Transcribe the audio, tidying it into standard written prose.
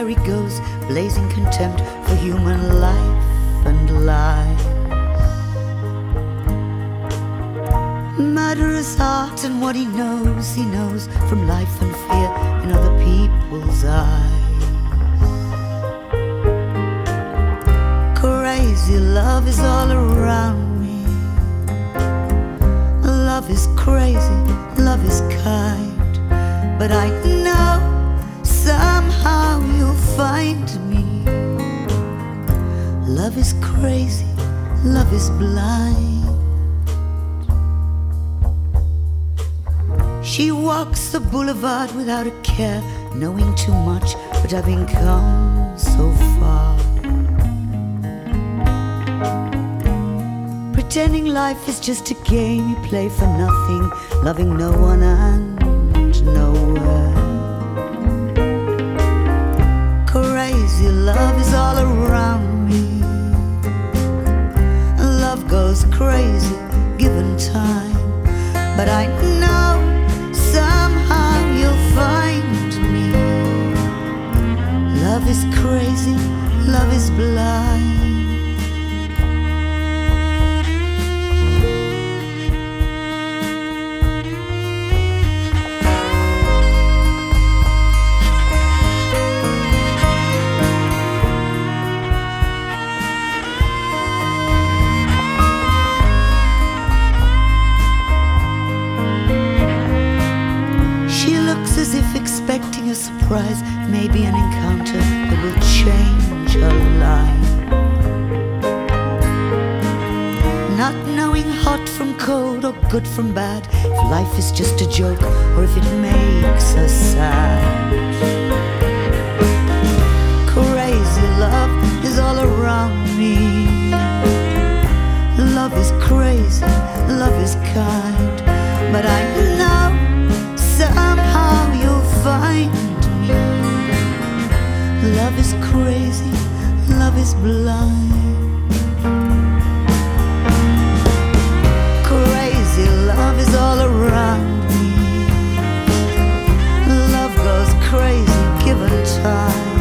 there he goes, blazing contempt for human life and lies. Murderous heart and what he knows from life and fear in other people's eyes. Crazy love is all around me. Love is crazy, love is kind, but I know somehow you'll find me. Love is crazy, love is blind. She walks the boulevard without a care, knowing too much, but having come so far. Pretending life is just a game you play for nothing, loving no one and nowhere. Crazy love is all around me. Love goes crazy given time, but I know somehow you'll find me. Love is crazy, love is blind. As if expecting a surprise, maybe an encounter that will change her life. Not knowing hot from cold or good from bad, if life is just a joke or if it makes her sad. Crazy love is all around me. Love is crazy, love is kind, but I know somehow you'll find me. Love is crazy, love is blind. Crazy love is all around me. Love goes crazy given time.